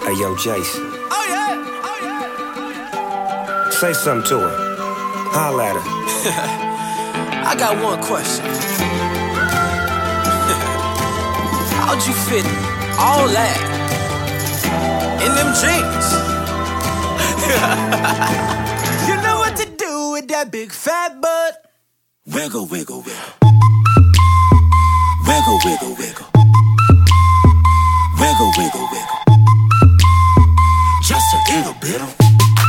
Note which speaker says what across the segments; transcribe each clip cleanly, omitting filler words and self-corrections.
Speaker 1: Hey, yo, Jason.
Speaker 2: Oh, yeah. Oh, yeah.
Speaker 1: Say something to her. Holla at her.
Speaker 2: I got one question. How'd you fit all that in them jeans? You know what to do with that big fat butt.
Speaker 3: Wiggle, wiggle, wiggle. Wiggle, wiggle, wiggle. Wiggle, wiggle, wiggle. Just a little bit of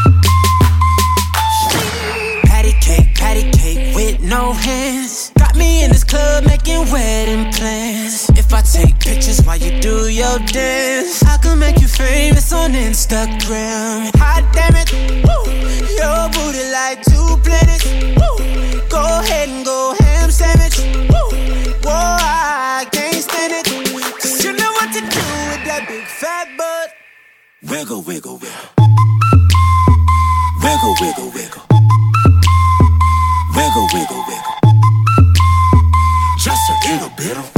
Speaker 2: patty cake with no hands. Got me in this club making wedding plans. If I take pictures while you do your dance, I can make you famous on Instagram. Hot damn it, woo. Your booty like 2 planets, woo. Go ahead and go ham sandwich, woo. Whoa, I can't stand it, 'cause you know what to do with that big fat butt.
Speaker 3: wiggle, wiggle, wiggle. Wiggle, wiggle, wiggle. Wiggle, wiggle, wiggle. Just a little bit of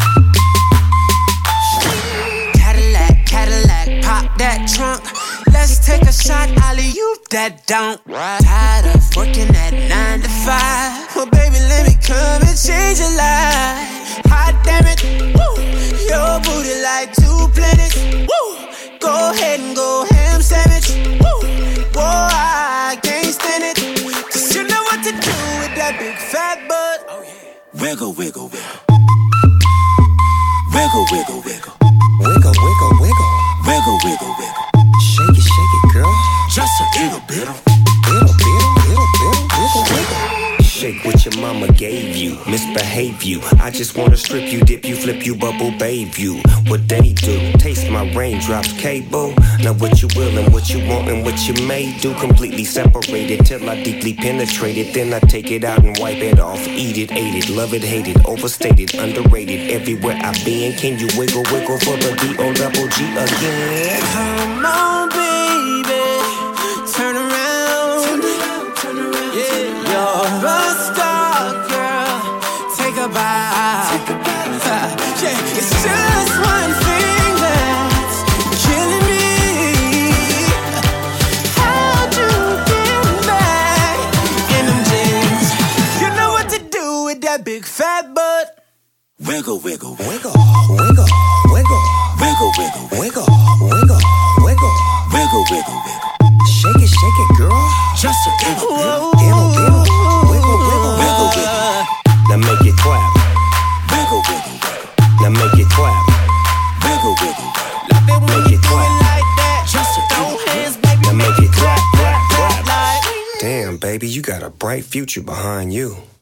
Speaker 2: Cadillac, pop that trunk. Let's take a shot, alley-oop that don't. Tired of working at 9 to 5. Well, baby, let me come and change your life. Hot damn it, woo. Your booty like 2 planets, woo. Go ahead and go ham sandwich, woo. Whoa, I can't stand it, 'cause you know what to do with that big fat butt. Oh, yeah.
Speaker 3: wiggle, wiggle, wiggle. Wiggle, wiggle, wiggle.
Speaker 1: Wiggle, wiggle, wiggle.
Speaker 3: Wiggle, wiggle, wiggle.
Speaker 1: Shake it, girl.
Speaker 3: Just a little bit of
Speaker 1: Wiggle, wiggle. Shake what your mama gave you. Misbehave you. I just wanna strip you, dip you, flip you, bubble bathe you. What they do, taste my raindrops, cable. Now what you will and what you want and what you may do. Completely separated till I deeply penetrate it. Then I take it out and wipe it off. Eat it, ate it, love it, hate it. Overstated, underrated. Everywhere I've been, can you wiggle, wiggle for the D-O-double-G again?
Speaker 2: Come on, baby, turn around. Yeah, you're a star, girl. Take a bite. Yeah, it's just one thing that's killing me. How'd you get back in them jeans? You know what to do with that big fat butt.
Speaker 3: wiggle, wiggle, wiggle.
Speaker 1: Wiggle, wiggle, wiggle.
Speaker 3: Wiggle, wiggle,
Speaker 1: Wiggle, wiggle, wiggle.
Speaker 3: wiggle, wiggle, wiggle.
Speaker 1: Shake it, girl.
Speaker 3: Just a little bit of
Speaker 1: Wiggle, wiggle, wiggle. Now make it clap.
Speaker 3: wiggle, wiggle, wiggle.
Speaker 1: Now make it clap.
Speaker 3: Wiggle, wiggle, wiggle.
Speaker 2: Love it when
Speaker 1: Make
Speaker 2: you
Speaker 1: it
Speaker 2: do
Speaker 1: clap.
Speaker 2: it like that.
Speaker 3: Just a
Speaker 2: Throw
Speaker 3: little
Speaker 2: hands, baby.
Speaker 1: Now make it clap, clap, clap.
Speaker 2: Like.
Speaker 1: Damn, baby, you got a bright future behind you.